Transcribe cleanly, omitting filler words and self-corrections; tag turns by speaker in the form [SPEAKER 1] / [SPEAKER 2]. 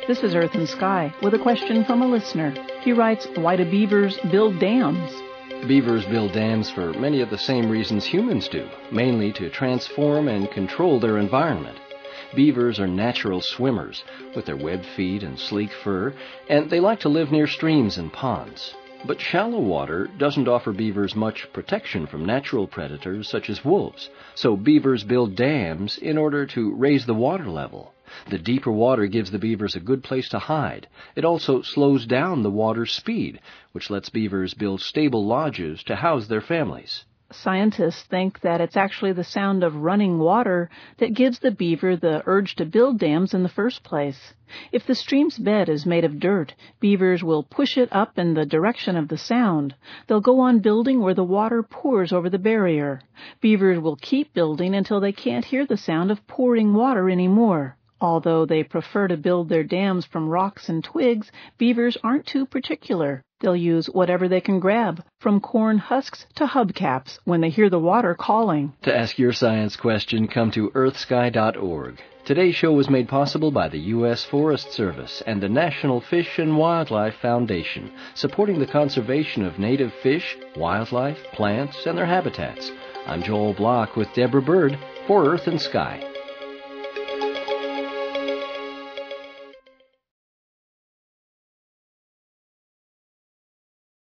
[SPEAKER 1] This is Earth and Sky with a question from a listener. He writes, why do beavers build dams?
[SPEAKER 2] Beavers build dams for many of the same reasons humans do, mainly to transform and control their environment. Beavers are natural swimmers, with their webbed feet and sleek fur, and they like to live near streams and ponds. But shallow water doesn't offer beavers much protection from natural predators such as wolves, so beavers build dams in order to raise the water level. The deeper water gives the beavers a good place to hide. It also slows down the water's speed, which lets beavers build stable lodges to house their families.
[SPEAKER 1] Scientists think that it's actually the sound of running water that gives the beaver the urge to build dams in the first place. If the stream's bed is made of dirt, beavers will push it up in the direction of the sound. They'll go on building where the water pours over the barrier. Beavers will keep building until they can't hear the sound of pouring water anymore. Although they prefer to build their dams from rocks and twigs, beavers aren't too particular. They'll use whatever they can grab, from corn husks to hubcaps, when they hear the water calling.
[SPEAKER 2] To ask your science question, come to earthsky.org. Today's show was made possible by the U.S. Forest Service and the National Fish and Wildlife Foundation, supporting the conservation of native fish, wildlife, plants, and their habitats. I'm Joel Block with Deborah Bird for Earth and Sky.